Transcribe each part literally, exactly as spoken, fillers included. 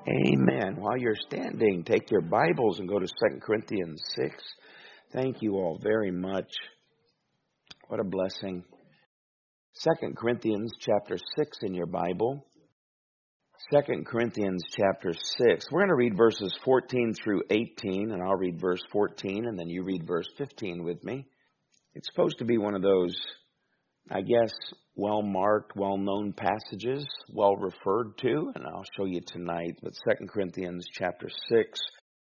Amen. While you're standing, take your Bibles and go to Second Corinthians six. Thank you all very much. What a blessing. Second Corinthians chapter six in your Bible. Second Corinthians chapter six. We're going to read verses fourteen through eighteen, and I'll read verse fourteen, and then you read verse fifteen with me. It's supposed to be one of those, I guess, well-marked, well-known passages, well referred to, and I'll show you tonight. But Second Corinthians chapter six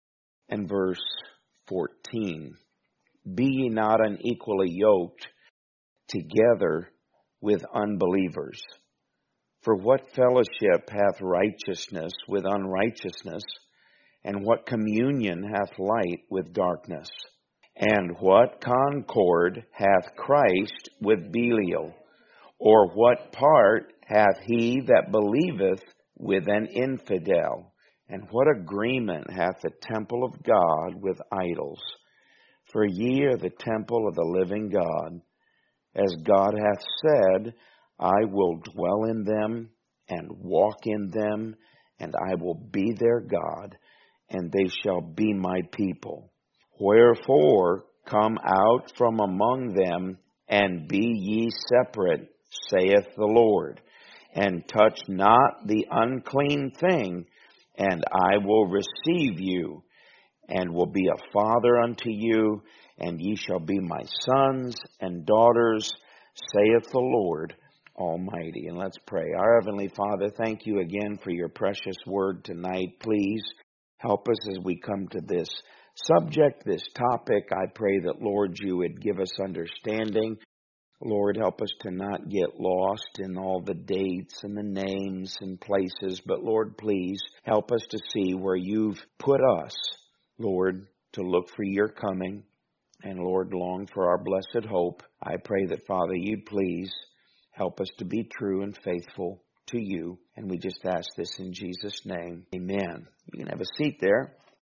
and verse fourteen. Be ye not unequally yoked together with unbelievers. For what fellowship hath righteousness with unrighteousness? And what communion hath light with darkness? And what concord hath Christ with Belial? Or what part hath he that believeth with an infidel? And what agreement hath the temple of God with idols? For ye are the temple of the living God. As God hath said, I will dwell in them and walk in them, and I will be their God, and they shall be my people. Wherefore come out from among them, and be ye separate, saith the Lord, and touch not the unclean thing, and I will receive you, and will be a father unto you, and ye shall be my sons and daughters, saith the Lord Almighty. And let's pray. Our Heavenly Father, thank you again for your precious word tonight. Please help us as we come to this subject, this topic. I pray that, Lord, you would give us understanding. Lord, help us to not get lost in all the dates and the names and places. But, Lord, please help us to see where you've put us, Lord, to look for your coming. And, Lord, long for our blessed hope. I pray that, Father, you'd please help us to be true and faithful to you. And we just ask this in Jesus' name. Amen. You can have a seat there.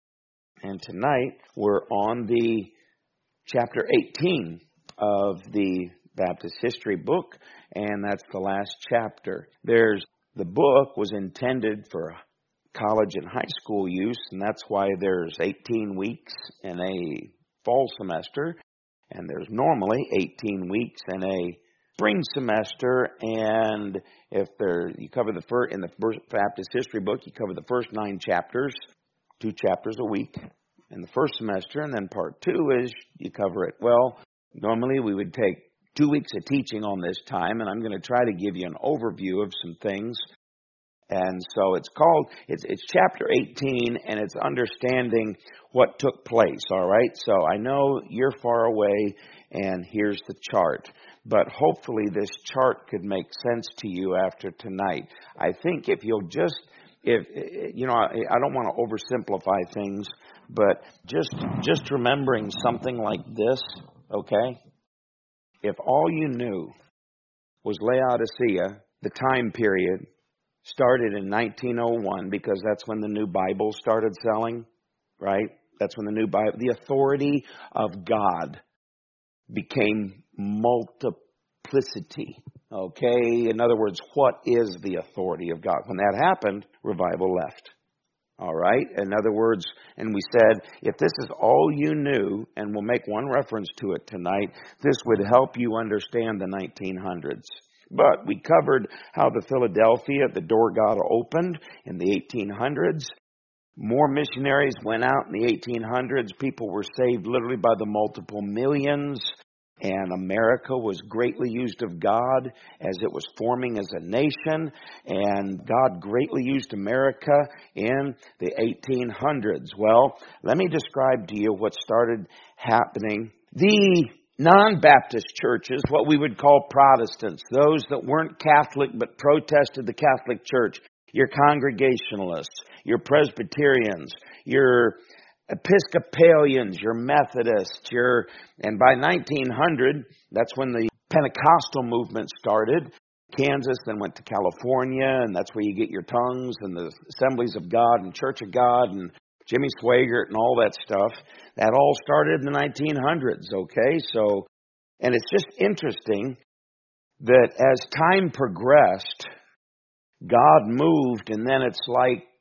And tonight we're on the chapter eighteen of the Baptist history book, and that's the last chapter. There's the book was intended for college and high school use, and that's why there's eighteen weeks in a fall semester, and there's normally eighteen weeks in a spring semester. And if there you cover the first in the Baptist history book, you cover the first nine chapters, two chapters a week in the first semester, and then part two is you cover it. Well, normally we would take two weeks of teaching on this time, and I'm going to try to give you an overview of some things. And so it's called, it's, it's chapter eighteen, and it's understanding what took place, all right? So I know you're far away, and here's the chart. But hopefully this chart could make sense to you after tonight. I think if you'll just, if you know, I, I don't want to oversimplify things, but just just remembering something like this, okay? If all you knew was Laodicea, the time period started in nineteen oh one, because that's when the new Bible started selling, right? That's when the new Bible, the authority of God became multiplicity, okay? In other words, what is the authority of God? When that happened, revival left. All right? In other words, and we said, if this is all you knew, and we'll make one reference to it tonight, this would help you understand the nineteen hundreds. But we covered how the Philadelphia, the door got opened in the eighteen hundreds. More missionaries went out in the eighteen hundreds. People were saved literally by the multiple millions. And America was greatly used of God as it was forming as a nation. And God greatly used America in the eighteen hundreds. Well, let me describe to you what started happening. The non-Baptist churches, what we would call Protestants, those that weren't Catholic but protested the Catholic Church, your Congregationalists, your Presbyterians, your Episcopalians, your Methodists, your, and by nineteen hundred, that's when the Pentecostal movement started. Kansas then went to California, and that's where you get your tongues and the Assemblies of God and Church of God and Jimmy Swaggart and all that stuff. That all started in the nineteen hundreds, okay? So, and it's just interesting that as time progressed, God moved, and then it's like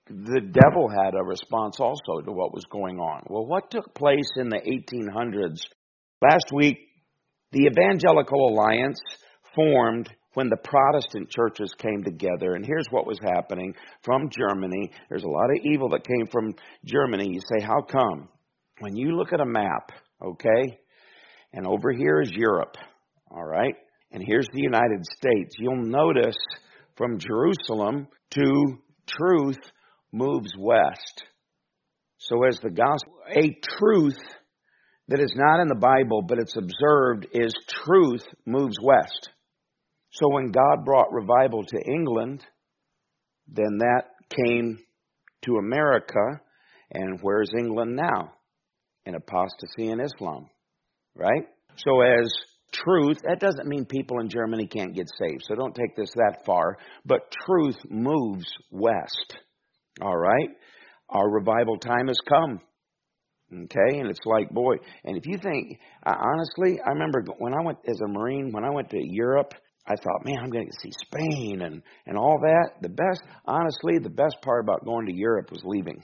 the devil had a response also to what was going on. Well, what took place in the eighteen hundreds? Last week, the Evangelical Alliance formed when the Protestant churches came together. And here's what was happening from Germany. There's a lot of evil that came from Germany. You say, how come? When you look at a map, okay, and over here is Europe, all right, and here's the United States, you'll notice from Jerusalem to truth moves west. So as the gospel, a truth that is not in the Bible, but it's observed, is truth moves west. So when God brought revival to England, then that came to America. And where's England now? In apostasy and Islam, right? So as truth, that doesn't mean people in Germany can't get saved. So don't take this that far. But truth moves west, all right? Our revival time has come. Okay, and it's like, boy, and if you think, uh, honestly, I remember when I went as a Marine, when I went to Europe, I thought, man, I'm going to see Spain and, and all that. The best, honestly, the best part about going to Europe was leaving.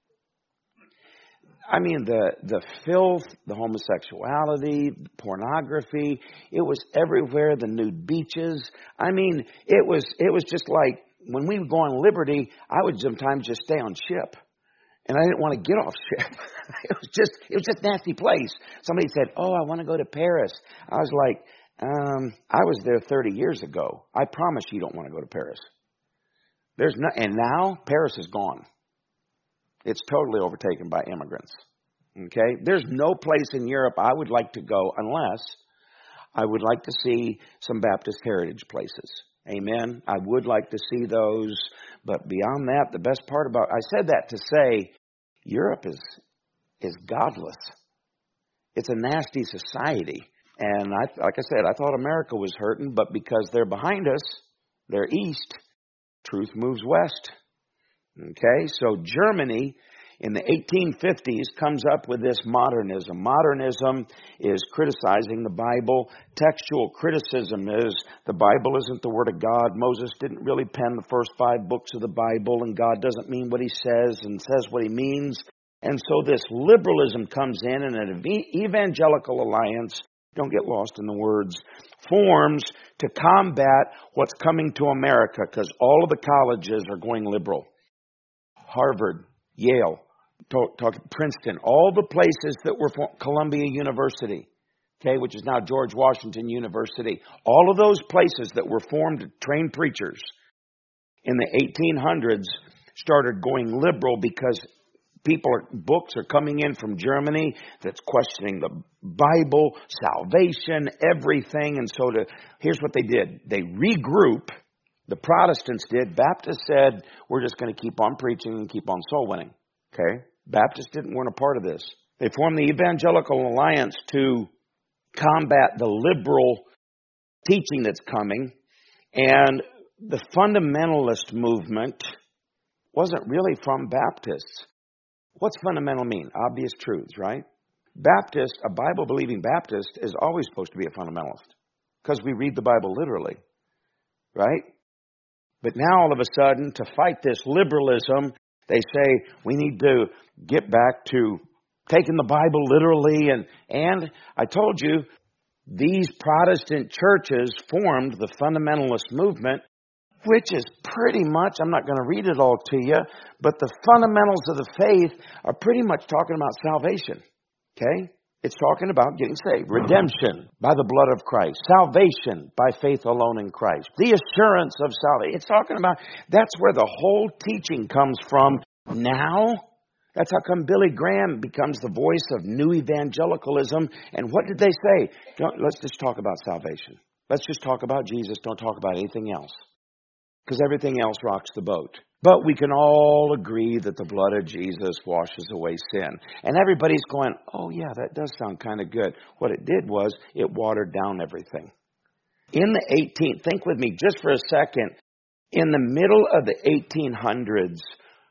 I mean, the, the filth, the homosexuality, pornography, it was everywhere, the nude beaches. I mean, it was, it was just like, when we would go on Liberty, I would sometimes just stay on ship. And I didn't want to get off ship. It was just, it was just a nasty place. Somebody said, oh, I want to go to Paris. I was like, um, I was there thirty years ago. I promise you don't want to go to Paris. There's no, and now Paris is gone. It's totally overtaken by immigrants. Okay? There's no place in Europe I would like to go unless I would like to see some Baptist heritage places. Amen. I would like to see those. But beyond that, the best part about, I said that to say, Europe is is godless. It's a nasty society. And I, like I said, I thought America was hurting, but because they're behind us, they're east, truth moves west. Okay, so Germany in the eighteen fifties comes up with this modernism. Modernism is criticizing the Bible. Textual criticism is the Bible isn't the Word of God. Moses didn't really pen the first five books of the Bible, and God doesn't mean what He says and says what He means. And so this liberalism comes in, and an evangelical alliance, don't get lost in the words, forms to combat what's coming to America, because all of the colleges are going liberal. Harvard, Yale, talk, talk, Princeton, all the places that were Columbia University, okay, which is now George Washington University, all of those places that were formed to train preachers in the eighteen hundreds started going liberal because people are, books are coming in from Germany that's questioning the Bible, salvation, everything. And so to, here's what they did. They regroup. The Protestants did. Baptists said, we're just going to keep on preaching and keep on soul winning. Okay? Baptists didn't weren't a part of this. They formed the Evangelical Alliance to combat the liberal teaching that's coming. And the fundamentalist movement wasn't really from Baptists. What's fundamental mean? Obvious truths, right? Baptist, a Bible-believing Baptist, is always supposed to be a fundamentalist because we read the Bible literally, right? But now all of a sudden, to fight this liberalism, they say we need to get back to taking the Bible literally. And, and I told you, these Protestant churches formed the fundamentalist movement, which is pretty much, I'm not going to read it all to you, but the fundamentals of the faith are pretty much talking about salvation. Okay? It's talking about getting saved. Redemption by the blood of Christ. Salvation by faith alone in Christ. The assurance of salvation. It's talking about, that's where the whole teaching comes from now. That's how come Billy Graham becomes the voice of new evangelicalism. And what did they say? Don't, let's just talk about salvation. Let's just talk about Jesus. Don't talk about anything else. Because everything else rocks the boat. But we can all agree that the blood of Jesus washes away sin. And everybody's going, oh yeah, that does sound kind of good. What it did was it watered down everything. In the eighteenth, think with me just for a second, in the middle of the eighteen hundreds,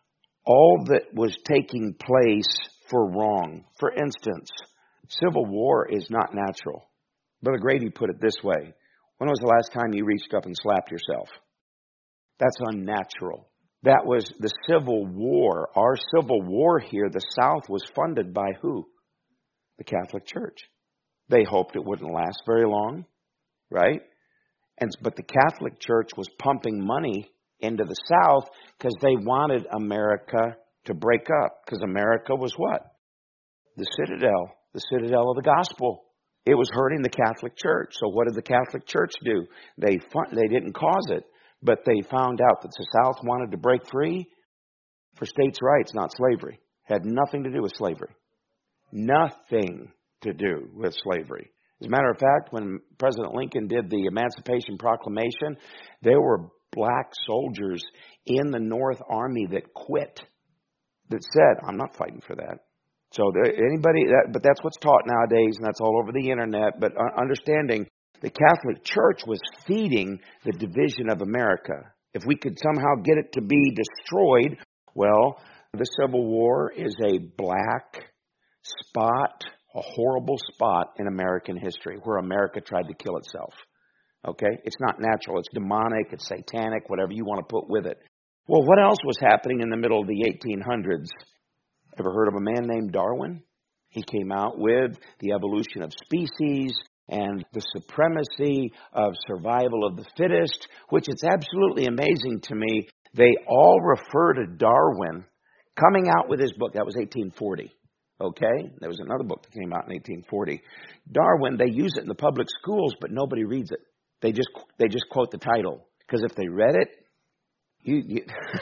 all that was taking place for wrong. For instance, civil war is not natural. Brother Grady put it this way. When was the last time you reached up and slapped yourself? That's unnatural. That was the Civil War. Our Civil War here, the South was funded by who? The Catholic Church. They hoped it wouldn't last very long, right? And but the Catholic Church was pumping money into the South because they wanted America to break up. Because America was what? The citadel. The citadel of the gospel. It was hurting the Catholic Church. So what did the Catholic Church do? They fun- they didn't cause it. But they found out that the South wanted to break free for states' rights, not slavery. Had nothing to do with slavery. Nothing to do with slavery. As a matter of fact, when President Lincoln did the Emancipation Proclamation, there were black soldiers in the North Army that quit, that said, I'm not fighting for that. So there, anybody, that, but that's what's taught nowadays, and that's all over the internet. But understanding the Catholic Church was feeding the division of America. If we could somehow get it to be destroyed, well, the Civil War is a black spot, a horrible spot in American history where America tried to kill itself. Okay? It's not natural. It's demonic. It's satanic, whatever you want to put with it. Well, what else was happening in the middle of the eighteen hundreds? Ever heard of a man named Darwin? He came out with the evolution of species and the supremacy of survival of the fittest, which is absolutely amazing to me. They all refer to Darwin coming out with his book. That was eighteen forty. Okay? There was another book that came out in eighteen forty. Darwin, they use it in the public schools, but nobody reads it. They just they just quote the title. Because if they read it, you, you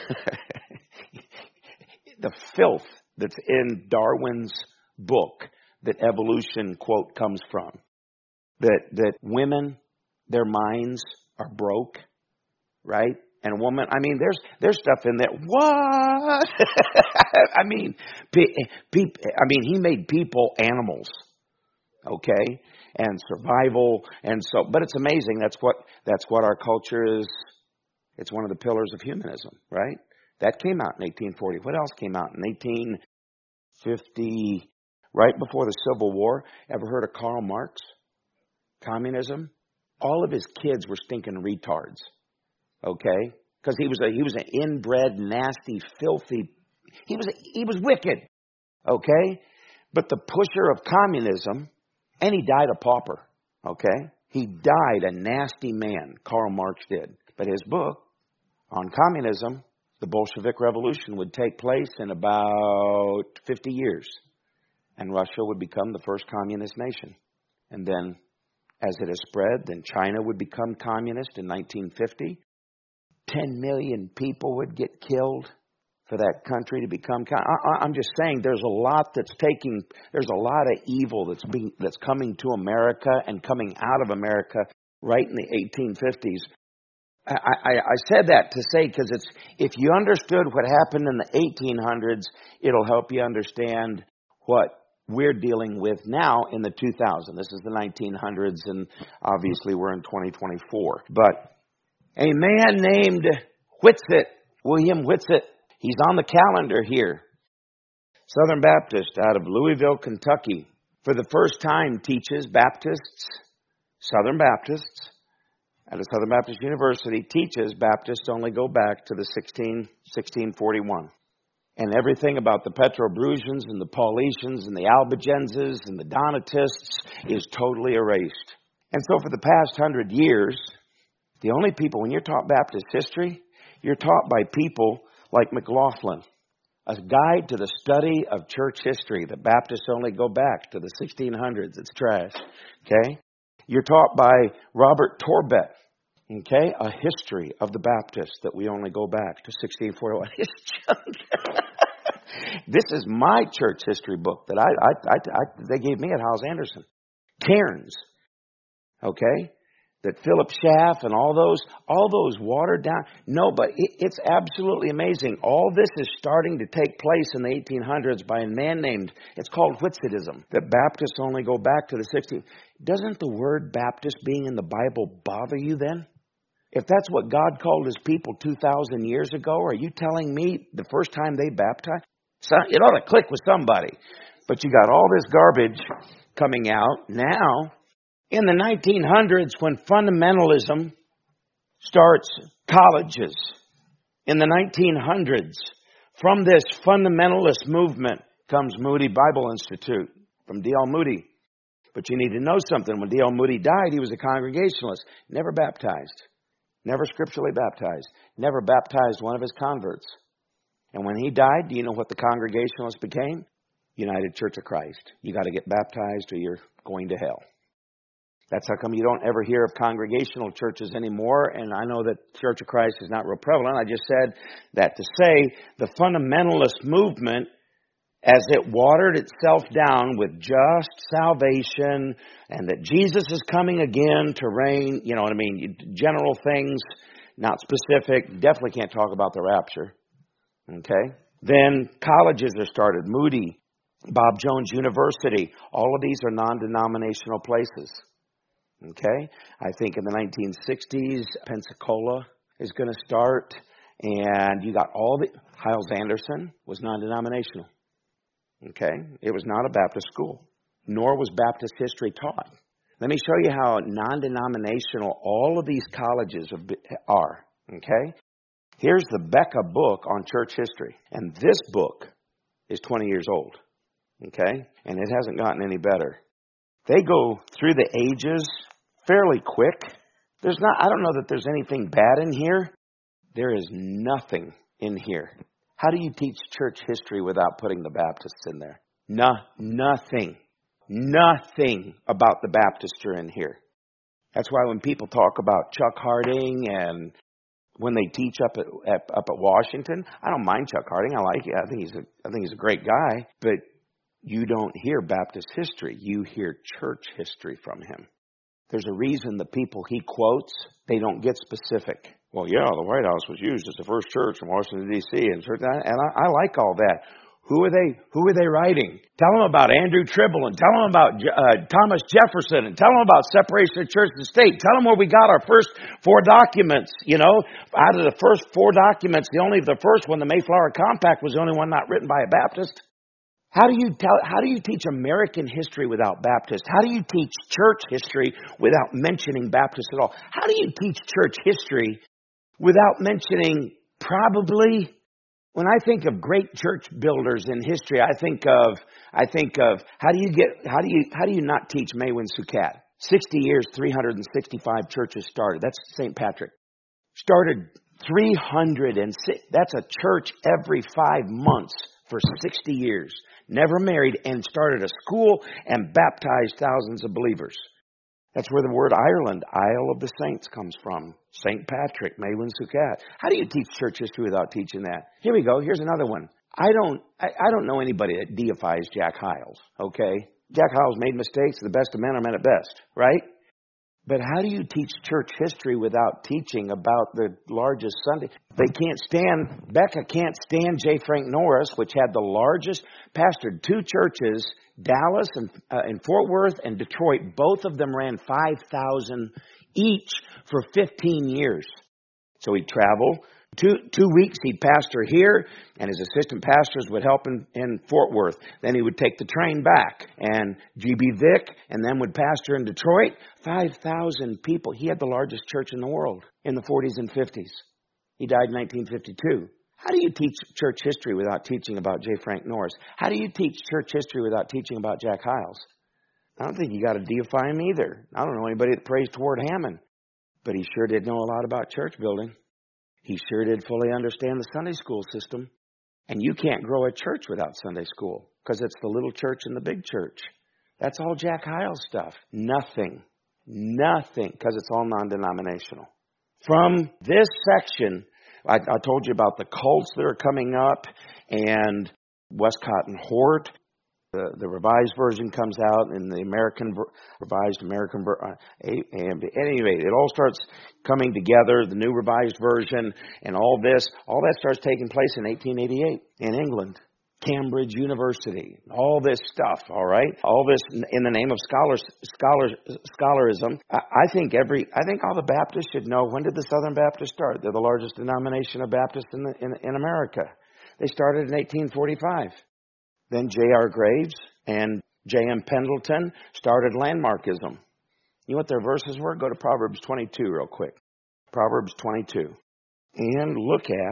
the filth that's in Darwin's book that evolution, quote, comes from. That that women, their minds are broke, right? And a woman, I mean, there's there's stuff in there. What? I mean, pe- pe- I mean, he made people animals, okay, and survival, and so. But it's amazing. That's what that's what our culture is. It's one of the pillars of humanism, right? That came out in eighteen forty. What else came out in eighteen fifty? Right before the Civil War. Ever heard of Karl Marx? Communism? All of his kids were stinking retards. Okay? Because he was a he was an inbred, nasty, filthy. He was a, he was wicked. Okay? But the pusher of communism, and he died a pauper. Okay? He died a nasty man. Karl Marx did. But his book on communism, the Bolshevik Revolution, would take place in about fifty years, and Russia would become the first communist nation. And then, as it has spread, then China would become communist in nineteen fifty. Ten million people would get killed for that country to become. I, I'm just saying, there's a lot that's taking. There's a lot of evil that's being that's coming to America and coming out of America right in the eighteen fifties. I, I, I said that to say because it's if you understood what happened in the eighteen hundreds, it'll help you understand what we're dealing with now in the two thousands. This is the nineteen hundreds, and obviously we're in twenty twenty-four. But a man named Whitsitt, William Whitsitt, he's on the calendar here. Southern Baptist out of Louisville, Kentucky. For the first time teaches Baptists, Southern Baptists, at a Southern Baptist University, teaches Baptists only go back to the sixteen forty-one. And everything about the Petrobrusians and the Paulicians and the Albigenses and the Donatists is totally erased. And so for the past hundred years, the only people, when you're taught Baptist history, you're taught by people like McLaughlin, a guide to the study of church history. The Baptists only go back to the sixteen hundreds. It's trash. Okay? You're taught by Robert Torbett, okay, a history of the Baptists that we only go back to sixteen forty-one. It's junk. This is my church history book that I, I, I, I they gave me at Howes Anderson. Cairns, okay, that Philip Schaff and all those, all those watered down. No, but it, it's absolutely amazing. All this is starting to take place in the eighteen hundreds by a man named, it's called Whitsittism, that Baptists only go back to the sixteen. Doesn't the word Baptist being in the Bible bother you then? If that's what God called his people two thousand years ago, are you telling me the first time they baptized? So it ought to click with somebody. But you got all this garbage coming out now. In the nineteen hundreds, when fundamentalism starts colleges In the nineteen hundreds, from this fundamentalist movement comes Moody Bible Institute from D L Moody. But you need to know something. When D L Moody died, he was a Congregationalist, never baptized, never scripturally baptized, never baptized one of his converts. And when he died, do you know what the Congregationalist became? United Church of Christ. You got to get baptized or you're going to hell. That's how come you don't ever hear of congregational churches anymore. And I know that Church of Christ is not real prevalent. I just said that to say the fundamentalist movement, as it watered itself down with just salvation and that Jesus is coming again to reign, you know what I mean, general things, not specific, definitely can't talk about the rapture. Okay? Then colleges are started. Moody, Bob Jones University, all of these are non-denominational places. Okay? I think in the nineteen sixties, Pensacola is going to start. And you got all the... Hyles Anderson was non-denominational. Okay? It was not a Baptist school. Nor was Baptist history taught. Let me show you how non-denominational all of these colleges are. Okay? Here's the Becca book on church history. And this book is twenty years old. Okay? And it hasn't gotten any better. They go through the ages fairly quick. There's not, I don't know that there's anything bad in here. There is nothing in here. How do you teach church history without putting the Baptists in there? No, nothing. Nothing about the Baptists are in here. That's why when people talk about Chuck Harding and when they teach up at, at up at Washington, I don't mind Chuck Harding. I like it. I think he's a I think he's a great guy. But you don't hear Baptist history. You hear church history from him. There's a reason the people he quotes, they don't get specific. Well, yeah, the White House was used as the first church in Washington, D C And, and I, I like all that. Who are they? Who are they writing? Tell them about Andrew Tribble and tell them about uh, Thomas Jefferson and tell them about separation of church and state. Tell them where we got our first four documents. You know, out of the first four documents, the only the first one, the Mayflower Compact, was the only one not written by a Baptist. How do you tell? How do you teach American history without Baptist? How do you teach church history without mentioning Baptist at all? How do you teach church history without mentioning probably? When I think of great church builders in history, I think of I think of how do you get how do you how do you not teach Maywin Sukat? Sixty years, three hundred and sixty-five churches started. That's Saint Patrick. Started three hundred and six. That's a church every five months for sixty years. Never married and started a school and baptized thousands of believers. That's where the word Ireland, Isle of the Saints, comes from. Saint Patrick, Maywin Sukat. How do you teach church history without teaching that? Here we go. Here's another one. I don't I, I don't know anybody that deifies Jack Hyles, okay? Jack Hyles made mistakes. The best of men are men at best, right? But how do you teach church history without teaching about the largest Sunday? They can't stand, Becca can't stand J. Frank Norris, which had the largest, pastored two churches, Dallas and, uh, and Fort Worth and Detroit. Both of them ran five thousand each for fifteen years. So he'd travel. Two two weeks he'd pastor here, and his assistant pastors would help in, in Fort Worth. Then he would take the train back, and G B Vick, and then would pastor in Detroit. five thousand people. He had the largest church in the world in the forties and fifties. He died in nineteen fifty-two. How do you teach church history without teaching about J. Frank Norris? How do you teach church history without teaching about Jack Hyles? I don't think you got to deify him either. I don't know anybody that prays toward Hammond, but he sure did know a lot about church building. He sure did fully understand the Sunday school system. And you can't grow a church without Sunday school because it's the little church and the big church. That's all Jack Hyles stuff. Nothing. Nothing, because it's all non-denominational. From this section, I, I told you about the cults that are coming up and Westcott and Hort. The, the Revised Version comes out in the American, Revised American, uh, and at any rate, it all starts coming together, the New Revised Version and all this, all that starts taking place in eighteen eighty-eight in England. Cambridge University, all this stuff, all right? All this in the name of scholars, scholars, scholarism. I, I think every, I think all the Baptists should know, when did the Southern Baptists start? They're the largest denomination of Baptists in, the, in, in America. They started in eighteen forty-five. Then J R Graves and J M Pendleton started landmarkism. You know what their verses were? Go to Proverbs twenty-two real quick. Proverbs twenty-two. And look at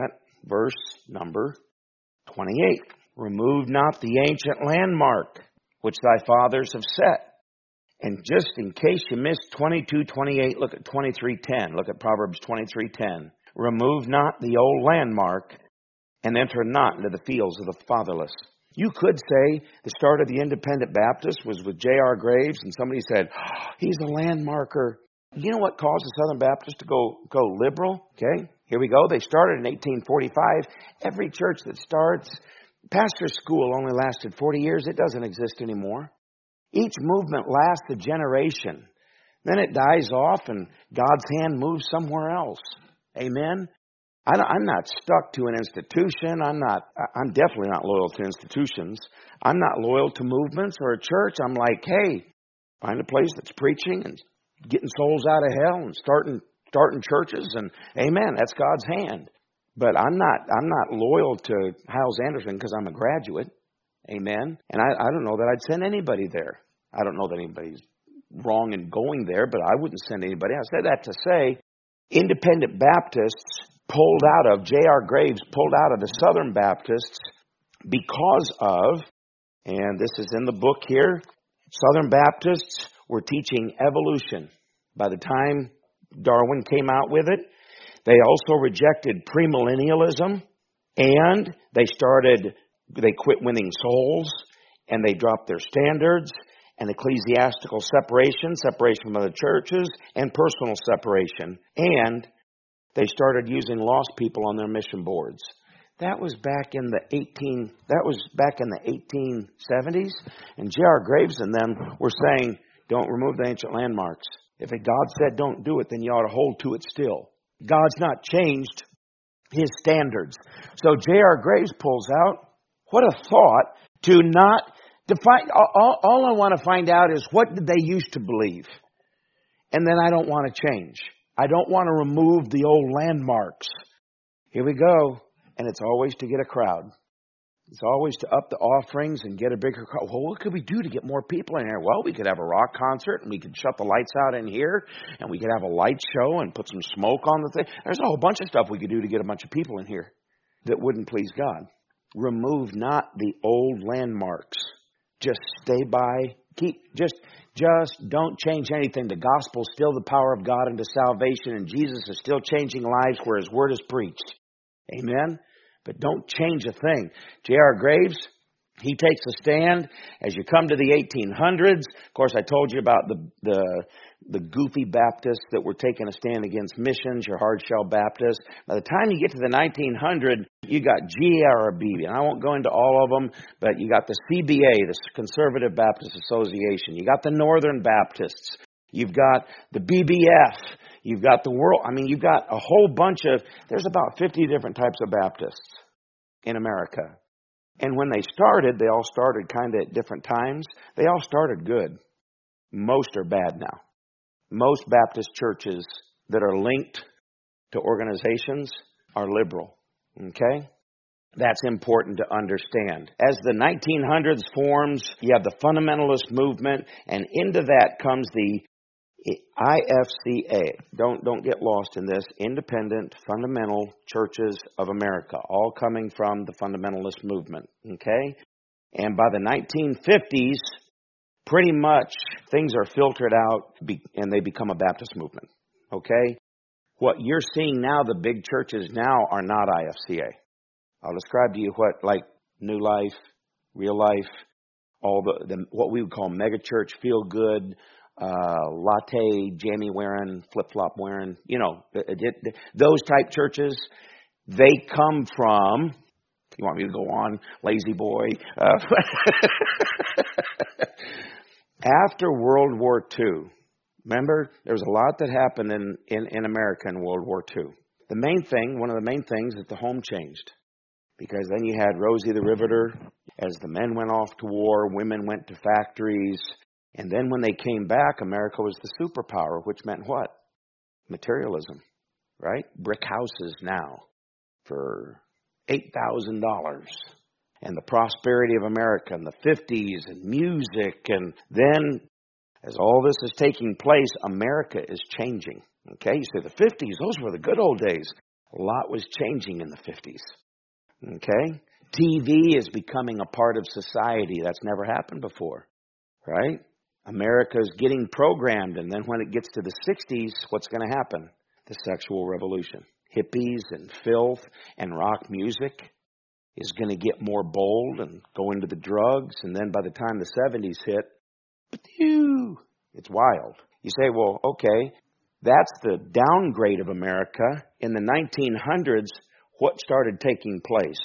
verse number twenty-eight. Remove not the ancient landmark which thy fathers have set. And just in case you missed twenty-two twenty-eight, look at twenty-three ten. Look at Proverbs twenty-three ten. Remove not the old landmark, and enter not into the fields of the fatherless. You could say the start of the Independent Baptist was with J R Graves, and somebody said, oh, he's a landmarker. You know what caused the Southern Baptists to go, go liberal? Okay, here we go. They started in eighteen forty-five. Every church that starts, pastor's school only lasted forty years. It doesn't exist anymore. Each movement lasts a generation. Then it dies off and God's hand moves somewhere else. Amen? I I'm not stuck to an institution. I'm not, I'm definitely not loyal to institutions. I'm not loyal to movements or a church. I'm like, hey, find a place that's preaching and getting souls out of hell and starting, starting churches. And amen, that's God's hand. But I'm not, I'm not loyal to Hyles-Anderson because I'm a graduate. Amen. And I, I don't know that I'd send anybody there. I don't know that anybody's wrong in going there, but I wouldn't send anybody. I said that to say Independent Baptists pulled out of, J R Graves pulled out of the Southern Baptists because of, and this is in the book here, Southern Baptists were teaching evolution. By the time Darwin came out with it, they also rejected premillennialism, and they started They quit winning souls, and they dropped their standards, and ecclesiastical separation, separation from other churches, and personal separation. And they started using lost people on their mission boards. That was back in the eighteen. That was back in the eighteen seventies, and J R Graves and them were saying, "Don't remove the ancient landmarks. If God said don't do it, then you ought to hold to it still." God's not changed His standards. So J R Graves pulls out. What a thought to not define. All, all I want to find out is what did they used to believe? And then I don't want to change. I don't want to remove the old landmarks. Here we go. And it's always to get a crowd. It's always to up the offerings and get a bigger crowd. Well, what could we do to get more people in here? Well, we could have a rock concert and we could shut the lights out in here and we could have a light show and put some smoke on the thing. There's a whole bunch of stuff we could do to get a bunch of people in here that wouldn't please God. Remove not the old landmarks. Just stay by. Keep just just don't change anything. The gospel is still the power of God unto salvation, and Jesus is still changing lives where His word is preached. Amen. But don't change a thing. J R Graves, he takes a stand as you come to the eighteen hundreds. Of course, I told you about the the the goofy Baptists that were taking a stand against missions, your hard shell Baptists. By the time you get to the nineteen hundred, you got G R B, and I won't go into all of them, but you got the C B A, the Conservative Baptist Association. You got the Northern Baptists. You've got the B B F. You've got the world. I mean, you've got a whole bunch of, there's about fifty different types of Baptists in America. And when they started, they all started kind of at different times. They all started good. Most are bad now. Most Baptist churches that are linked to organizations are liberal. Okay? That's important to understand. As the nineteen hundreds forms, you have the fundamentalist movement, and into that comes the I F C A. Don't don't get lost in this. Independent Fundamental Churches of America, all coming from the fundamentalist movement. Okay? And by the nineteen fifties, pretty much things are filtered out and they become a Baptist movement. Okay? What you're seeing now, the big churches now, are not I F C A. I'll describe to you what, like New Life, Real Life, all the, the what we would call mega church, feel good, uh, latte, jammy wearing, flip flop wearing, you know, it, it, those type churches. They come from. You want me to go on, lazy boy? Uh, after World War Two, remember there was a lot that happened in, in in America in World War Two. The main thing, one of the main things, is the home changed. Because then you had Rosie the Riveter. As the men went off to war, women went to factories. And then when they came back, America was the superpower, which meant what? Materialism, right? Brick houses now for eight thousand dollars. And the prosperity of America in the fifties and music. And then as all this is taking place, America is changing. Okay, you say the fifties, those were the good old days. A lot was changing in the fifties. Okay? T V is becoming a part of society. That's never happened before. Right? America's getting programmed, and then when it gets to the sixties, what's going to happen? The sexual revolution. Hippies and filth and rock music is going to get more bold and go into the drugs, and then by the time the seventies hit, it's wild. You say, well, okay, that's the downgrade of America. In the nineteen hundreds, what started taking place?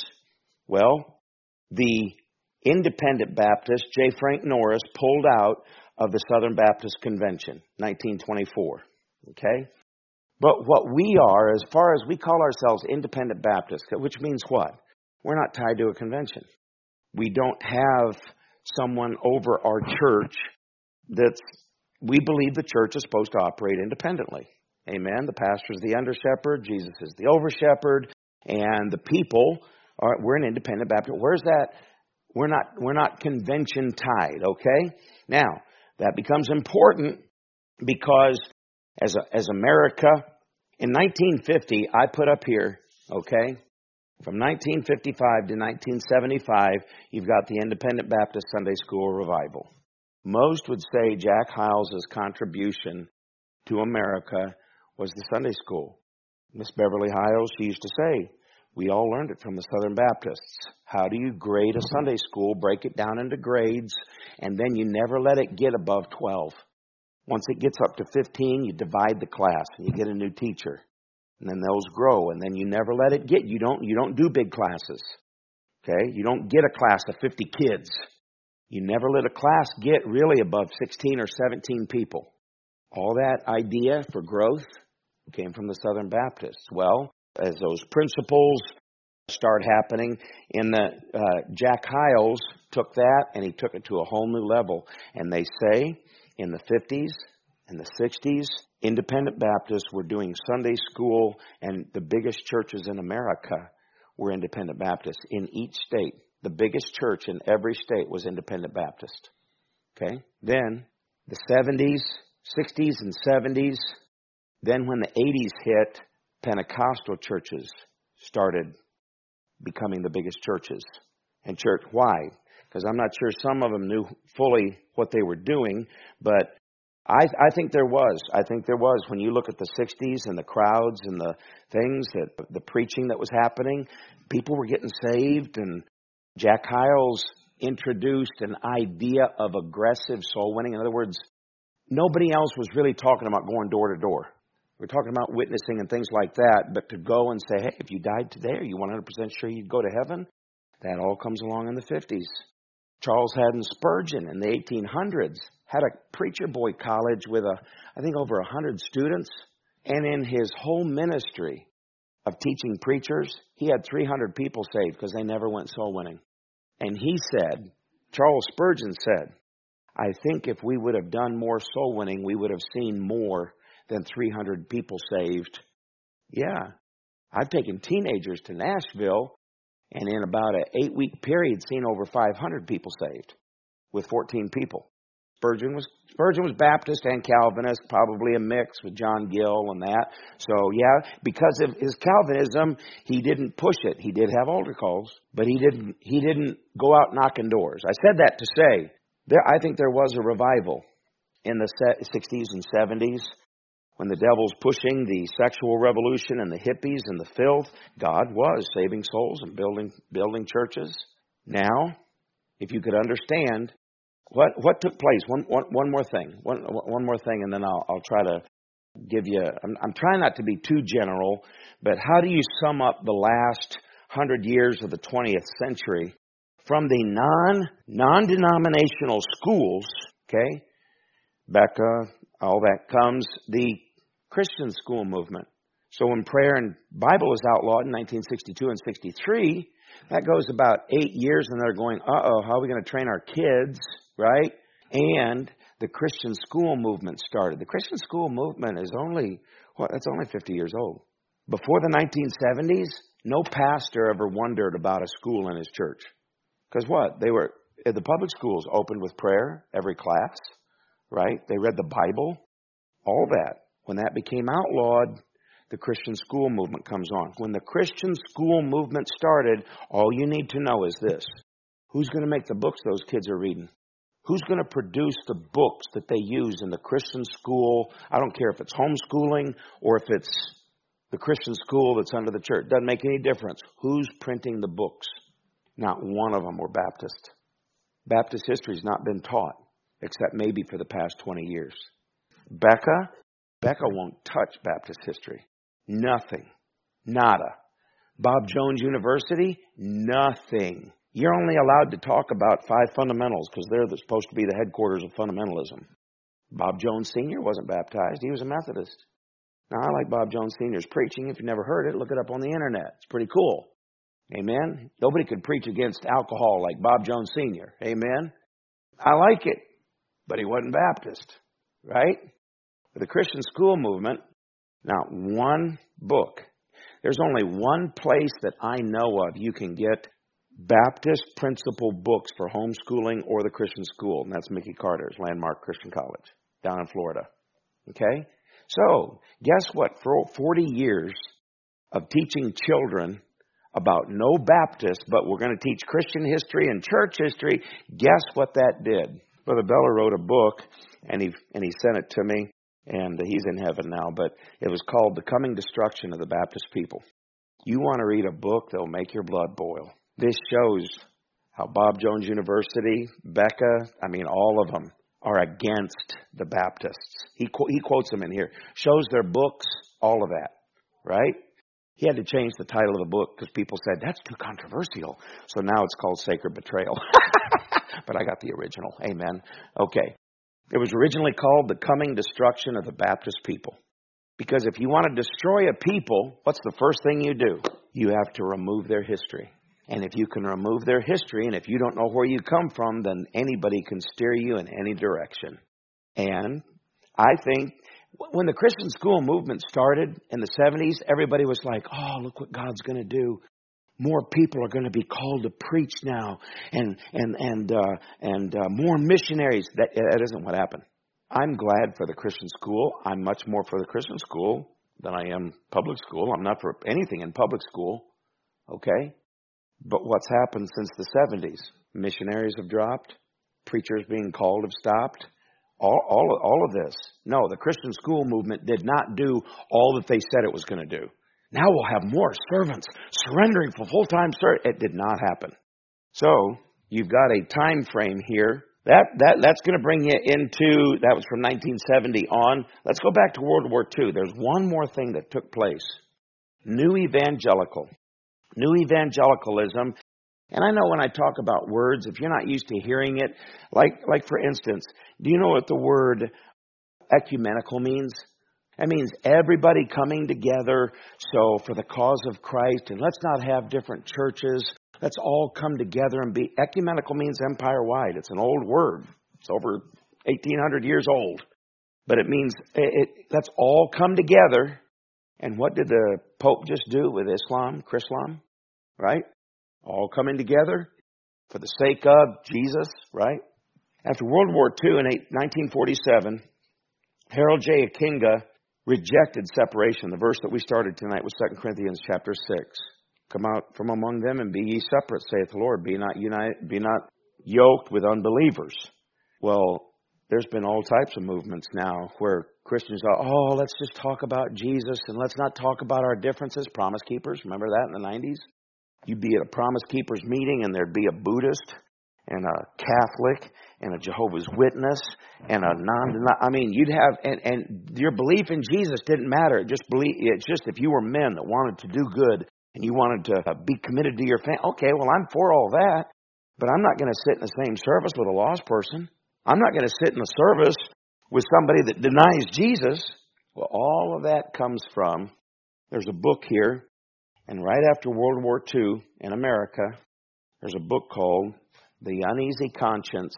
Well, the Independent Baptist, J. Frank Norris, pulled out of the Southern Baptist Convention, nineteen twenty-four. Okay? But what we are, as far as we call ourselves Independent Baptists, which means what? We're not tied to a convention. We don't have someone over our church that's, we believe the church is supposed to operate independently. Amen? The pastor is the under shepherd, Jesus is the over shepherd, and the people are, we're an Independent Baptist. Where's that? We're not, we're not convention tied, okay? Now, that becomes important because as a, as America, in nineteen fifty, I put up here, okay, from nineteen fifty-five to nineteen seventy-five, you've got the Independent Baptist Sunday School Revival. Most would say Jack Hyles' contribution to America was the Sunday school. Miss Beverly Hyles, she used to say, we all learned it from the Southern Baptists. How do you grade a Sunday school, break it down into grades, and then you never let it get above twelve. Once it gets up to fifteen, you divide the class and you get a new teacher. And then those grow, and then you never let it get. You don't, you don't do big classes. Okay? You don't get a class of fifty kids. You never let a class get really above sixteen or seventeen people. All that idea for growth came from the Southern Baptists. Well, as those principles start happening, in the uh, Jack Hyles took that and he took it to a whole new level. And they say in the fifties and the sixties, Independent Baptists were doing Sunday school, and the biggest churches in America were Independent Baptists in each state. The biggest church in every state was Independent Baptist. Okay? Then the seventies, sixties and seventies, then when the eighties hit, Pentecostal churches started becoming the biggest churches. And church, why? Because I'm not sure some of them knew fully what they were doing, but I, I think there was. I think there was. When you look at the sixties and the crowds and the things, that the preaching that was happening, people were getting saved, and Jack Hyles introduced an idea of aggressive soul winning. In other words, nobody else was really talking about going door to door. We're talking about witnessing and things like that, but to go and say, hey, if you died today, are you one hundred percent sure you'd go to heaven? That all comes along in the fifties. Charles Haddon Spurgeon in the eighteen hundreds had a preacher boy college with, a, I think, over one hundred students. And in his whole ministry of teaching preachers, he had three hundred people saved because they never went soul winning. And he said, Charles Spurgeon said, I think if we would have done more soul winning, we would have seen more than three hundred people saved. Yeah. I've taken teenagers to Nashville, and in about an eight-week period, seen over five hundred people saved with fourteen people. Spurgeon was Spurgeon was Baptist and Calvinist, probably a mix with John Gill and that. So, yeah, because of his Calvinism, he didn't push it. He did have altar calls, but he didn't he didn't go out knocking doors. I said that to say, there, I think there was a revival in the sixties and seventies. When the devil's pushing the sexual revolution and the hippies and the filth, God was saving souls and building building churches. Now, if you could understand what what took place, one one, one more thing, one one more thing, and then I'll I'll try to give you. I'm, I'm trying not to be too general, but how do you sum up the last hundred years of the twentieth century from the non non-denominational schools? Okay, Becca, all that comes the Christian school movement. So when prayer and Bible is outlawed in nineteen sixty-two and sixty-three, that goes about eight years, and they're going, uh-oh, how are we going to train our kids, right? And the Christian school movement started. The Christian school movement is only, well, it's only fifty years old. Before the nineteen seventies, no pastor ever wondered about a school in his church. Because what? They were, the public schools opened with prayer every class, right? They read the Bible, all that. When that became outlawed, the Christian school movement comes on. When the Christian school movement started, all you need to know is this. Who's going to make the books those kids are reading? Who's going to produce the books that they use in the Christian school? I don't care if it's homeschooling or if it's the Christian school that's under the church. Doesn't make any difference. Who's printing the books? Not one of them were Baptist. Baptist history's not been taught, except maybe for the past twenty years. Becca, Becca won't touch Baptist history. Nothing. Nada. Bob Jones University, nothing. You're only allowed to talk about five fundamentals because they're supposed to be the headquarters of fundamentalism. Bob Jones Senior wasn't baptized. He was a Methodist. Now, I like Bob Jones Senior's preaching. If you never heard it, look it up on the internet. It's pretty cool. Amen? Nobody could preach against alcohol like Bob Jones Senior Amen? I like it. But he wasn't Baptist. Right? For the Christian school movement, not one book. There's only one place that I know of you can get Baptist principal books for homeschooling or the Christian school, and that's Mickey Carter's Landmark Christian College down in Florida. Okay? So, guess what? For forty years of teaching children about no Baptist, but we're going to teach Christian history and church history, guess what that did? Brother Bella wrote a book, and he and he sent it to me, and he's in heaven now, but it was called The Coming Destruction of the Baptist People. You want to read a book that'll make your blood boil. This shows how Bob Jones University, Becca, I mean all of them, are against the Baptists. He, qu- he quotes them in here. Shows their books, all of that, right? He had to change the title of the book because people said, that's too controversial. So now it's called Sacred Betrayal. But I got the original. Amen. Okay. It was originally called The Coming Destruction of the Baptist People. Because if you want to destroy a people, what's the first thing you do? You have to remove their history. And if you can remove their history, and if you don't know where you come from, then anybody can steer you in any direction. And I think when the Christian school movement started in the seventies, everybody was like, oh, look what God's going to do. More people are going to be called to preach now, and and and uh, and uh, more missionaries. That, that isn't what happened. I'm glad for the Christian school. I'm much more for the Christian school than I am public school. I'm not for anything in public school. Okay? But what's happened since the seventies? Missionaries have dropped. Preachers being called have stopped. All, all, all of this. No, the Christian school movement did not do all that they said it was going to do. Now we'll have more servants surrendering for full-time service. It did not happen. So you've got a time frame here. That that that's going to bring you into, that was from nineteen seventy on. Let's go back to World War Two. There's one more thing that took place. New evangelical. New evangelicalism. And I know when I talk about words, if you're not used to hearing it, like like for instance, do you know what the word ecumenical means? That means everybody coming together, so for the cause of Christ, and let's not have different churches. Let's all come together and be. Ecumenical means empire-wide. It's an old word. It's over eighteen hundred years old. But it means it, it, let's all come together. And what did the Pope just do with Islam, Chrislam? Right? All coming together for the sake of Jesus, right? After World War Two in nineteen forty-seven, Harold J. Akinga rejected separation. The verse that we started tonight was Second Corinthians chapter six. Come out from among them and be ye separate, saith the Lord. Be not united, be not yoked with unbelievers. Well, there's been all types of movements now where Christians are, oh, let's just talk about Jesus and let's not talk about our differences. Promise Keepers, remember that in the nineties? You'd be at a Promise Keepers meeting and there'd be a Buddhist and a Catholic and a Jehovah's Witness and a non, I mean, you'd have, and, and your belief in Jesus didn't matter. It just believe, it's just if you were men that wanted to do good and you wanted to be committed to your family, okay, well, I'm for all that, but I'm not going to sit in the same service with a lost person. I'm not going to sit in the service with somebody that denies Jesus. Well, all of that comes from, there's a book here, and right after World War Two in America, there's a book called The Uneasy Conscience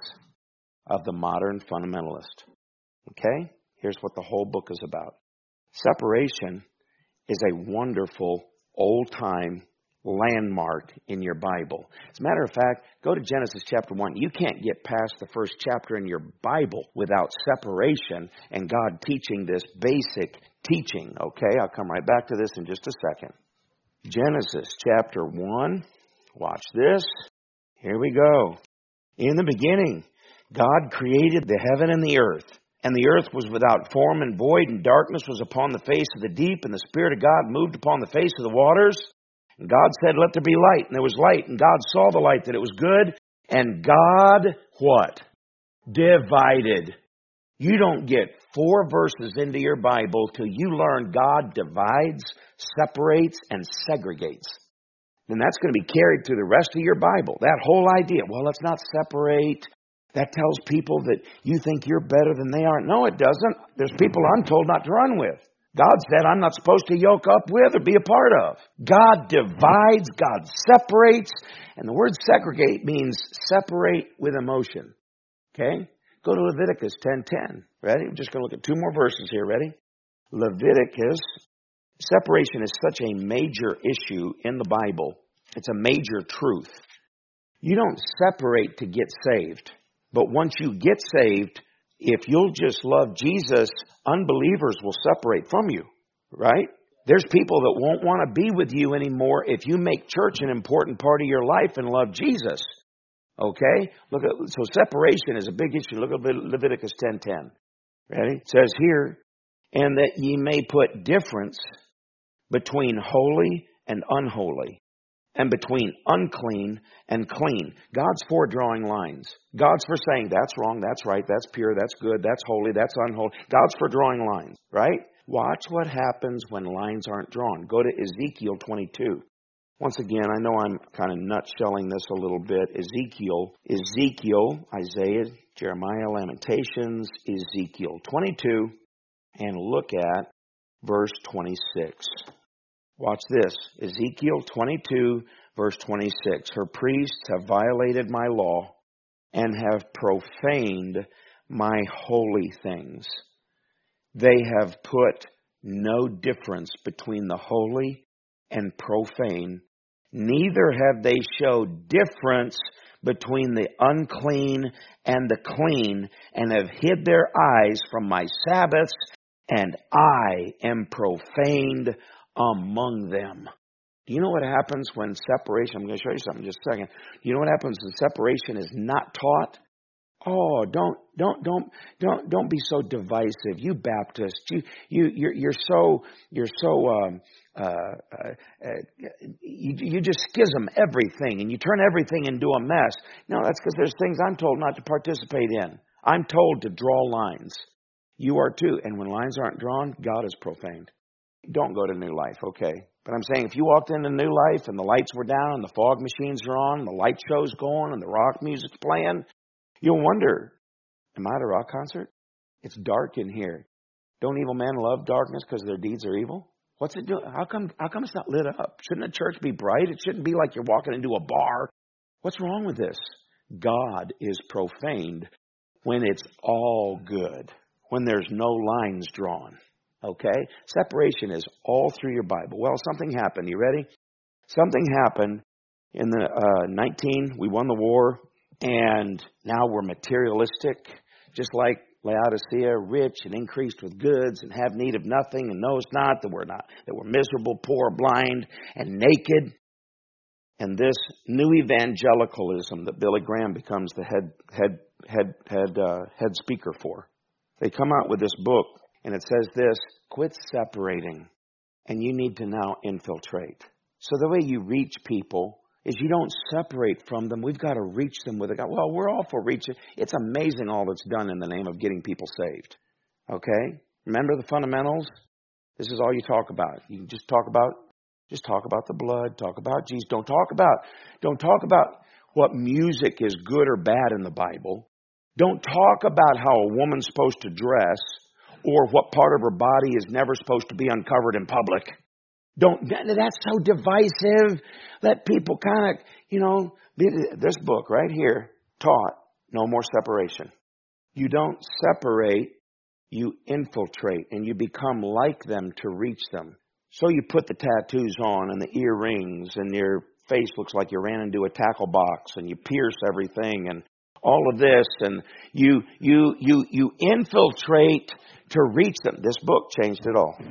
of the Modern Fundamentalist. Okay? Here's what the whole book is about. Separation is a wonderful old-time landmark in your Bible. As a matter of fact, go to Genesis chapter one. You can't get past the first chapter in your Bible without separation and God teaching this basic teaching. Okay, I'll come right back to this in just a second. Genesis chapter one. Watch this. Here we go. In the beginning, God created the heaven and the earth. And the earth was without form and void, and darkness was upon the face of the deep, and the Spirit of God moved upon the face of the waters. And God said, let there be light. And there was light. And God saw the light, that it was good. And God, what? Divided. You don't get four verses into your Bible till you learn God divides, separates, and segregates. Then that's going to be carried through the rest of your Bible. That whole idea, well, let's not separate. That tells people that you think you're better than they are. No, it doesn't. There's people I'm told not to run with. God said I'm not supposed to yoke up with or be a part of. God divides, God separates, and the word segregate means separate with emotion. Okay? Go to Leviticus ten ten. Ready? I'm just going to look at two more verses here. Ready? Leviticus. Separation is such a major issue in the Bible. It's a major truth. You don't separate to get saved. But once you get saved, if you'll just love Jesus, unbelievers will separate from you, right? There's people that won't want to be with you anymore if you make church an important part of your life and love Jesus. Okay? Look at, so separation is a big issue. Look at Leviticus ten ten. Ready? It says here, and that ye may put difference between holy and unholy, and between unclean and clean. God's for drawing lines. God's for saying that's wrong, that's right, that's pure, that's good, that's holy, that's unholy. God's for drawing lines, right? Watch what happens when lines aren't drawn. Go to Ezekiel twenty-two. Once again, I know I'm kind of nutshelling this a little bit. Ezekiel, Ezekiel, Isaiah, Jeremiah, Lamentations, Ezekiel twenty-two, and look at verse twenty-six. Watch this. Ezekiel twenty-two, verse twenty-six. Her priests have violated my law and have profaned my holy things. They have put no difference between the holy and profane. Neither have they showed difference between the unclean and the clean, and have hid their eyes from my Sabbaths, and I am profaned among them. Do you know what happens when separation, I'm going to show you something in just a second. Do you know what happens when separation is not taught? Oh, don't, don't, don't, don't, don't be so divisive. You Baptists, you, you, you're, you're so, you're so, um, uh, uh, uh, you, you just schism everything and you turn everything into a mess. No, that's because there's things I'm told not to participate in. I'm told to draw lines. You are too. And when lines aren't drawn, God is profaned. Don't go to New Life, okay? But I'm saying if you walked into New Life and the lights were down and the fog machines are on, and the light show's going and the rock music's playing, you'll wonder, am I at a rock concert? It's dark in here. Don't evil men love darkness because their deeds are evil? What's it doing? How come, how come it's not lit up? Shouldn't a church be bright? It shouldn't be like you're walking into a bar. What's wrong with this? God is profaned when it's all good, when there's no lines drawn. Okay? Separation is all through your Bible. Well, something happened. You ready? Something happened in the uh, nineteen, we won the war, and now we're materialistic, just like Laodicea, rich and increased with goods and have need of nothing and knows not that we're not, that we're miserable, poor, blind, and naked. And this new evangelicalism that Billy Graham becomes the head head head head uh, head speaker for. They come out with this book, and it says this: quit separating, and you need to now infiltrate. So the way you reach people is you don't separate from them. We've got to reach them with a God. Well, we're all for reaching. It's amazing all that's done in the name of getting people saved. Okay? Remember the fundamentals? This is all you talk about. You can just talk about, just talk about the blood, talk about Jesus. Don't talk about, don't talk about what music is good or bad in the Bible. Don't talk about how a woman's supposed to dress or what part of her body is never supposed to be uncovered in public. Don't, that's so divisive. Let people kind of, you know, this book right here taught no more separation. You don't separate, you infiltrate, and you become like them to reach them. So you put the tattoos on and the earrings, and your face looks like you ran into a tackle box, and you pierce everything, and all of this, and you you you you infiltrate to reach them. This book changed it all.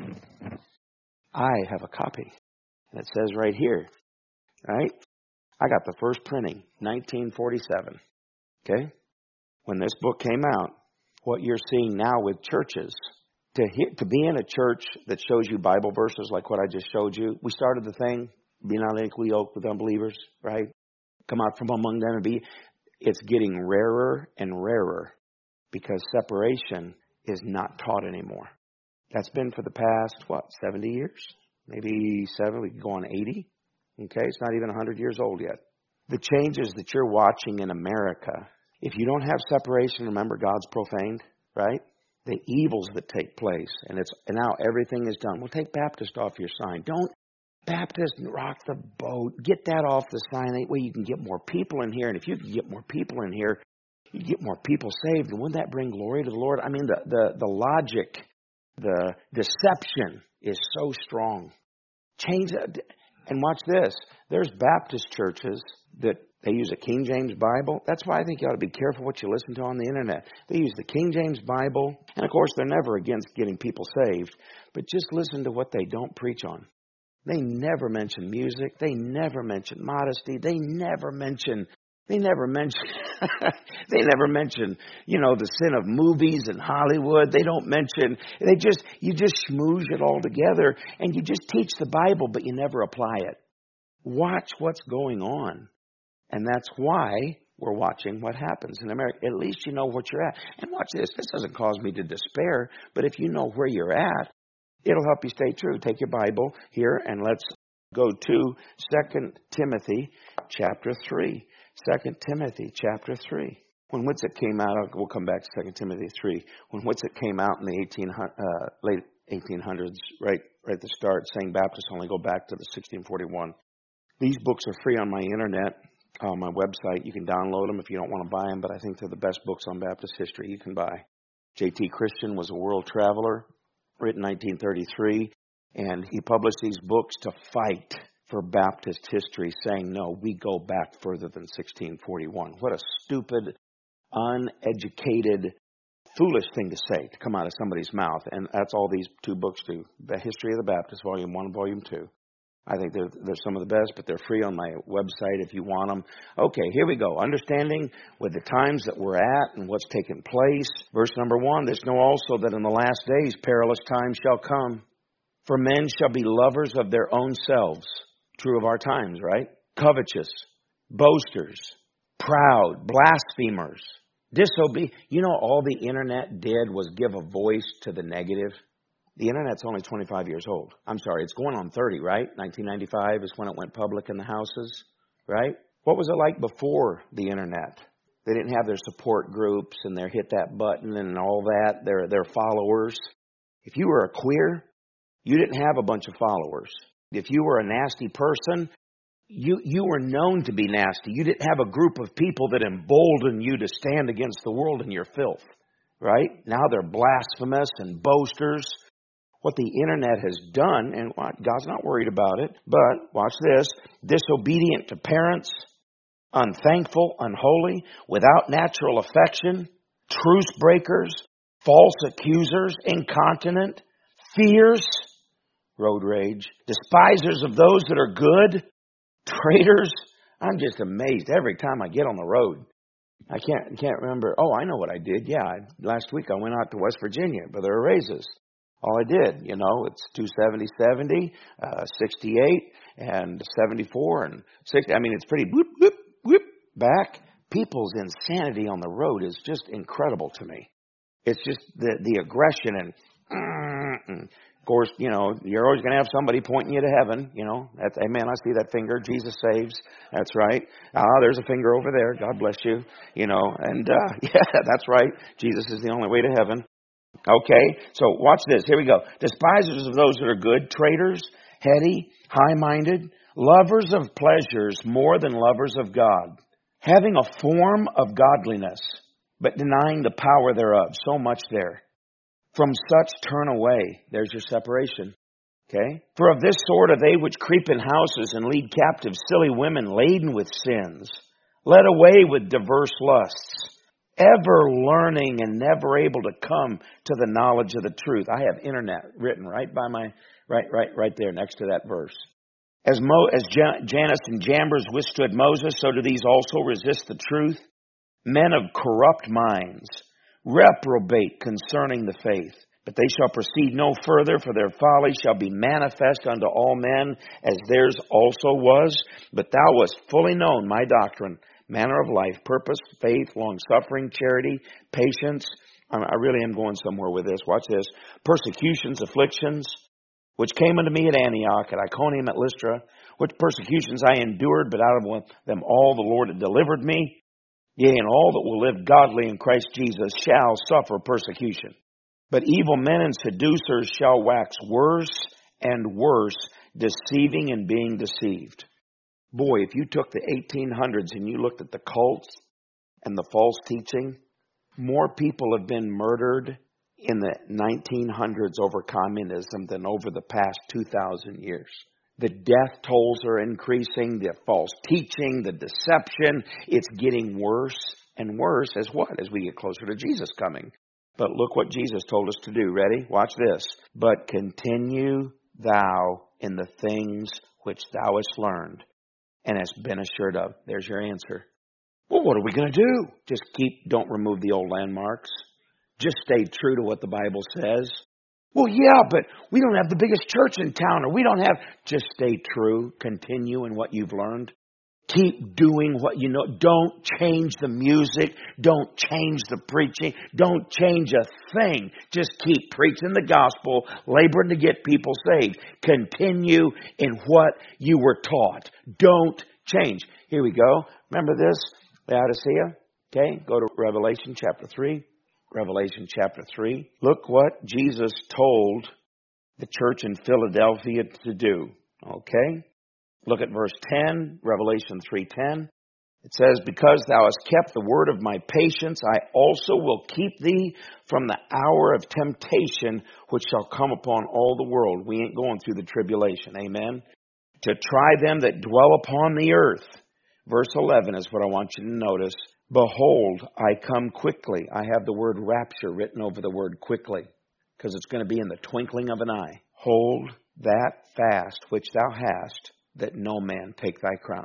I have a copy. And it says right here, right? I got the first printing, nineteen forty-seven. Okay? When this book came out, what you're seeing now with churches, to hit, to be in a church that shows you Bible verses like what I just showed you. We started the thing, be not unequally yoked with unbelievers, right? Come out from among them and be. It's getting rarer and rarer because separation is not taught anymore. That's been for the past, what, seventy years? Maybe seven, we could go on eighty. Okay, it's not even one hundred years old yet. The changes that you're watching in America, if you don't have separation, remember God's profaned, right? The evils that take place, and it's and now everything is done. Well, take Baptist off your sign. Don't Baptist rock the boat. Get that off the sign. That way you can get more people in here. And if you can get more people in here, you get more people saved. And wouldn't that bring glory to the Lord? I mean, the the, the logic, the deception is so strong. Change that. And watch this. There's Baptist churches that they use a King James Bible. That's why I think you ought to be careful what you listen to on the internet. They use the King James Bible. And of course, they're never against getting people saved. But just listen to what they don't preach on. They never mention music. They never mention modesty. They never mention, they never mention, they never mention, you know, the sin of movies and Hollywood. They don't mention, they just, you just schmooze it all together and you just teach the Bible, but you never apply it. Watch what's going on. And that's why we're watching what happens in America. At least you know what you're at. And watch this. This doesn't cause me to despair, but if you know where you're at, it'll help you stay true. Take your Bible here and let's go to Second Timothy chapter three. Second Timothy chapter three. When Whitsitt came out, we'll come back to Second Timothy three. When Whitsitt came out in the eighteen, uh, late eighteen hundreds, right, right at the start, saying Baptists only go back to the sixteen forty-one. These books are free on my internet, on my website. You can download them if you don't want to buy them, but I think they're the best books on Baptist history you can buy. J T Christian was a world traveler, written nineteen thirty-three, and he published these books to fight for Baptist history, saying, no, we go back further than sixteen forty-one. What a stupid, uneducated, foolish thing to say, to come out of somebody's mouth. And that's all these two books do. The History of the Baptist, Volume one and Volume two. I think they're, they're some of the best, but they're free on my website if you want them. Okay, here we go. Understanding with the times that we're at and what's taken place. Verse number one, there's know also that in the last days perilous times shall come. For men shall be lovers of their own selves. True of our times, right? Covetous, boasters, proud, blasphemers, disobedient. You know, all the internet did was give a voice to the negative. The internet's only twenty-five years old. I'm sorry, it's going on thirty, right? nineteen ninety-five is when it went public in the houses, right? What was it like before the internet? They didn't have their support groups and their hit that button and all that, their their followers. If you were a queer, you didn't have a bunch of followers. If you were a nasty person, you, you were known to be nasty. You didn't have a group of people that emboldened you to stand against the world in your filth, right? Now they're blasphemous and boasters. What the internet has done, and God's not worried about it, but watch this, disobedient to parents, unthankful, unholy, without natural affection, truce breakers, false accusers, incontinent, fierce, road rage, despisers of those that are good, traitors. I'm just amazed every time I get on the road. I can't can't remember. Oh, I know what I did. Yeah, last week I went out to West Virginia, but there were raises. All I did, you know, it's two seventy, seventy, uh, sixty-eight, and seventy-four, and sixty. I mean, it's pretty whoop, whoop, whoop, back. People's insanity on the road is just incredible to me. It's just the, the aggression and, and, of course, you know, you're always going to have somebody pointing you to heaven, you know. That's, amen, I see that finger. Jesus saves. That's right. Ah, there's a finger over there. God bless you. You know, and, uh, yeah, that's right. Jesus is the only way to heaven. Okay, so watch this. Here we go. Despisers of those that are good, traitors, heady, high-minded, lovers of pleasures more than lovers of God, having a form of godliness, but denying the power thereof. So much there. From such turn away. There's your separation. Okay? For of this sort are they which creep in houses and lead captive silly women laden with sins, led away with diverse lusts, ever learning and never able to come to the knowledge of the truth. I have internet written right by my, right, right, right there next to that verse. As Mo, as Jan, Jannes and Jambres withstood Moses, so do these also resist the truth. Men of corrupt minds, reprobate concerning the faith. But they shall proceed no further, for their folly shall be manifest unto all men, as theirs also was. But thou wast fully known my doctrine, manner of life, purpose, faith, long-suffering, charity, patience. I really am going somewhere with this. Watch this. Persecutions, afflictions, which came unto me at Antioch, at Iconium, at Lystra, which persecutions I endured, but out of them all the Lord had delivered me. Yea, and all that will live godly in Christ Jesus shall suffer persecution. But evil men and seducers shall wax worse and worse, deceiving and being deceived. Boy, if you took the eighteen hundreds and you looked at the cults and the false teaching, more people have been murdered in the nineteen hundreds over communism than over the past two thousand years. The death tolls are increasing, the false teaching, the deception, it's getting worse and worse as what? As we get closer to Jesus coming. But look what Jesus told us to do. Ready? Watch this. But continue thou in the things which thou hast learned and hast been assured of. There's your answer. Well, what are we going to do? Just keep, don't remove the old landmarks. Just stay true to what the Bible says. Well, yeah, but we don't have the biggest church in town, or we don't have... Just stay true. Continue in what you've learned. Keep doing what you know. Don't change the music. Don't change the preaching. Don't change a thing. Just keep preaching the gospel, laboring to get people saved. Continue in what you were taught. Don't change. Here we go. Remember this? Laodicea. Okay, go to Revelation chapter three. Revelation chapter three. Look what Jesus told the church in Philadelphia to do. Okay? Look at verse ten, Revelation three ten. It says, because thou hast kept the word of my patience, I also will keep thee from the hour of temptation which shall come upon all the world. We ain't going through the tribulation. Amen. To try them that dwell upon the earth. Verse eleven is what I want you to notice. Behold, I come quickly. I have the word rapture written over the word quickly, because it's going to be in the twinkling of an eye. Hold that fast which thou hast, that no man take thy crown.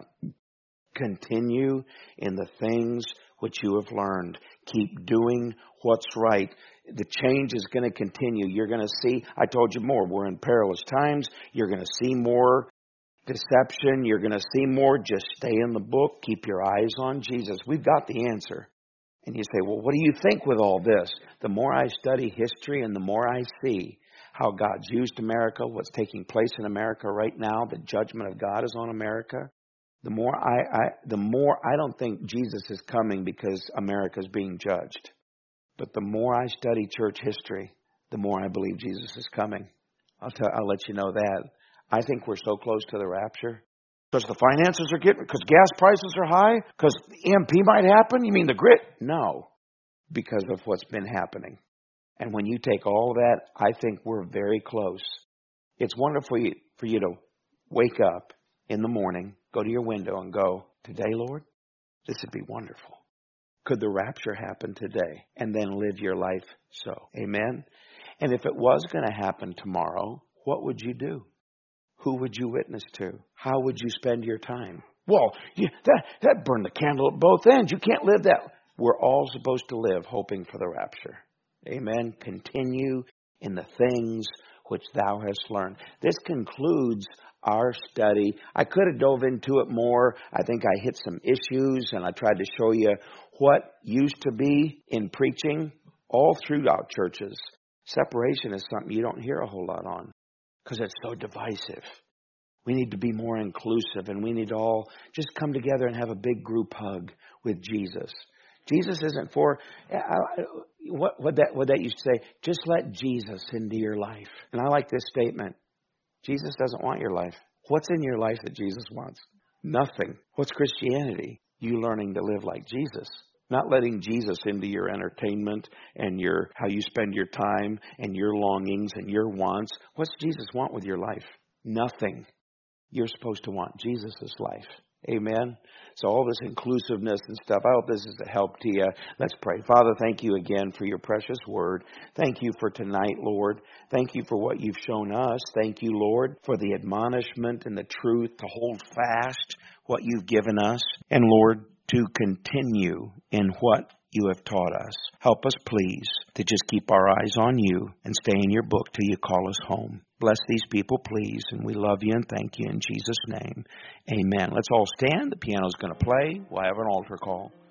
Continue in the things which you have learned. Keep doing what's right. The change is going to continue. You're going to see, I told you more, we're in perilous times. You're going to see more deception. You're going to see more. Just stay in the book. Keep your eyes on Jesus. We've got the answer. And you say, well, what do you think with all this? The more I study history and the more I see how God's used America, what's taking place in America right now, the judgment of God is on America, the more I, I the more I don't think Jesus is coming because America is being judged. But the more I study church history, the more I believe Jesus is coming. I'll tell I'll let you know that. I think we're so close to the rapture. Because the finances are getting, because gas prices are high, because E M P might happen. You mean the grid? No, because of what's been happening. And when you take all that, I think we're very close. It's wonderful for you, for you to wake up in the morning, go to your window and go, today, Lord, this would be wonderful. Could the rapture happen today? And then live your life so. Amen? And if it was going to happen tomorrow, what would you do? Who would you witness to? How would you spend your time? Well, you, that, that burned the candle at both ends. You can't live that. We're all supposed to live hoping for the rapture. Amen. Continue in the things which thou hast learned. This concludes our study. I could have dove into it more. I think I hit some issues and I tried to show you what used to be in preaching all throughout churches. Separation is something you don't hear a whole lot on because it's so divisive. We need to be more inclusive and we need to all just come together and have a big group hug with Jesus. Jesus isn't for, what, what, that, what that used to say, just let Jesus into your life. And I like this statement. Jesus doesn't want your life. What's in your life that Jesus wants? Nothing. What's Christianity? You learning to live like Jesus. Not letting Jesus into your entertainment and your how you spend your time and your longings and your wants. What's Jesus want with your life? Nothing. You're supposed to want Jesus' life. Amen. So all this inclusiveness and stuff, I hope this is a help to you. Let's pray. Father, thank you again for your precious word. Thank you for tonight, Lord. Thank you for what you've shown us. Thank you, Lord, for the admonishment and the truth to hold fast what you've given us. And Lord, to continue in what you have taught us. Help us, please, to just keep our eyes on you and stay in your book till you call us home. Bless these people, please, and we love you and thank you in Jesus' name. Amen. Let's all stand. The piano's going to play. We'll have an altar call.